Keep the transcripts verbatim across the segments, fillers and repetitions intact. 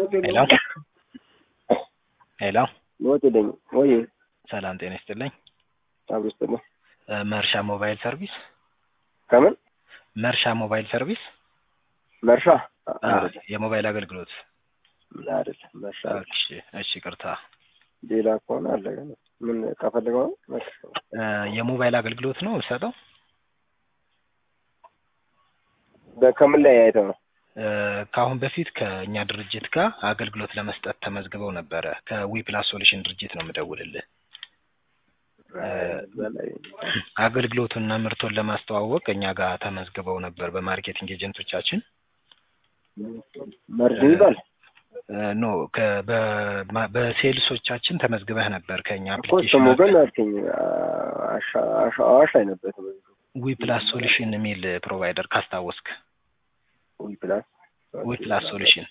ሄሎ ሄሎ ሞት ደኝ ወይ ሰላም ጤና ይስጥልኝ። አብስተኛ መርሻ ሞባይል ሰርቪስ ከምን መርሻ ሞባይል ሰርቪስ መርሻ የሞባይል አገልግሎት አይደል? መርሻ እሺ እሺ ቅርታ ሌላ ከሆነ አለ ምን ከፈልገው የሞባይል አገልግሎት ነው ሰጠው በከምን ላይ አይተው ነው ከአሁን በፊት ከኛ ድርጅት ጋር አገልግሎት ለመስጠት ተመዝግበው ነበረ። ከዊፕላስ ሶሉሽን ድርጅት ነው የምደውልልህ። አገልግሎቱና ምርቱን ለማስተዋወቅ እኛ ጋር ተመዝግበው ነበር በማርኬቲንግ ኤጀንቶቻችን። መርጅ ይባል ኖ በሴልሶቻችን ተመዝግበህ ነበር ከኛ አፕሊኬሽን ነው ግን አልከኝ አሻ አሻ አይነበት ዊፕላስ ሶሉሽን የሚል ፕሮቫይደር ካስታወስክ ዊፕላስ ዊፕላስ ሶሉሽን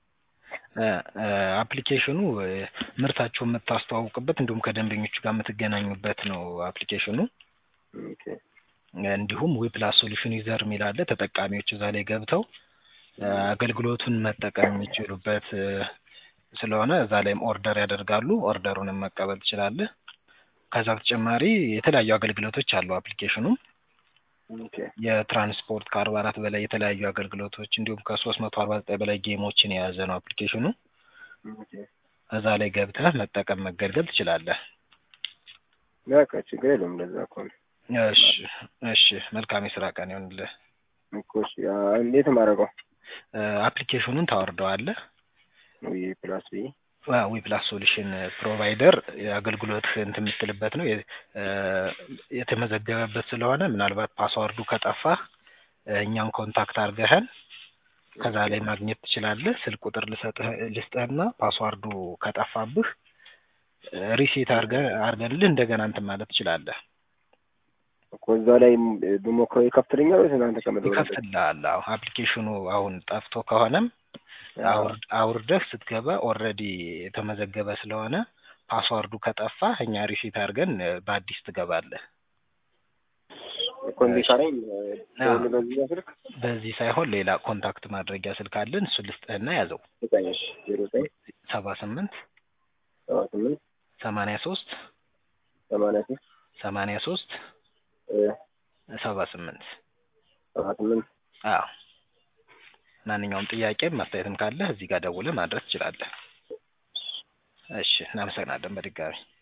አፕሊኬሽኑ ምርታቸውን የምታስተዋውቅበት እንዲሁም ከደንበኞቹ ጋር የምትገናኙበት ነው አፕሊኬሽኑ። ኦኬ እንዲሁም ዊፕላስ ሶሉሽን ዩዘር የሚል አለ። ተጠቃሚዎች እዛ ላይ ገብተው አገልግሎቱን መጠቀም የሚችሉበት ስለሆነ እዛ ላይም ኦርደር ያደርጋሉ። ኦርደሩንም መቀበል ትችላለህ። ከዛ በተጨማሪ የተለያዩ አገልግሎቶች አሉ አፕሊኬሽኑ። ኦኬ የትራንስፖርት ከአርባ አራት በላይ የተለያዩ አገልግሎቶች እንዲሁም ከሶስት መቶ አርባ ዘጠኝ በላይ ጌሞችን የያዘ ነው አፕሊኬሽኑ። ኦኬ እዛ ላይ ገብተህ መጠቀም መገልገል ትችላለህ። ያካ ችግር የለም እንደዛ ከሆነ እሺ እሺ መልካም የስራ ቀን ይሁንልህ። እኮሽ እንዴት ማረጋው አፕሊኬሽኑን ታወርደዋለህ። ወይ ፕላስ ቢ ዊ ፕላስ ሶሉሽን ፕሮቫይደር አገልግሎት እንትን የምትልበት ነው የተመዘገበበት ስለሆነ ምናልባት ፓስዋርዱ ከጠፋ እኛን ኮንታክት አድርገህን ከዛ ላይ ማግኘት ትችላለህ። ስልክ ቁጥር ልሰጥህ ልስጥህና ፓስዋርዱ ከጠፋብህ ሪሴት አድርገህ አድርገንልህ እንደገና እንትን ማለት ትችላለህ። ኮዛ ላይ በሞክረው ይከፍትልኛል ወይ እናንተ ከመደወል ይከፍትልሃል? አዎ አፕሊኬሽኑ አሁን ጠፍቶ ከሆነም አውርድ አውርደህ ስትገባ ኦልሬዲ የተመዘገበ ስለሆነ ፓስዋርዱ ከጠፋ እኛ ሪሴት አድርገን በአዲስ ትገባለህ። ኮንዲሽን በዚህ ስልክ በዚህ ሳይሆን ሌላ ኮንታክት ማድረጊያ ስልክ አለን። እሱ ልስጥህና ያዘው ዜሮ ዘጠኝ ሰባ ስምንት ሰባ ስምንት ሰማንያ ሶስት ሰማንያ ሶስት ሰማንያ ሶስት ሰባ ስምንት ሰባ ስምንት አዎ ማንኛውም ጥያቄም ማስተያየትም ካለ እዚህ ጋር ደውለህ ማድረስ ትችላለህ። እሺ እናመሰግናለን በድጋሚ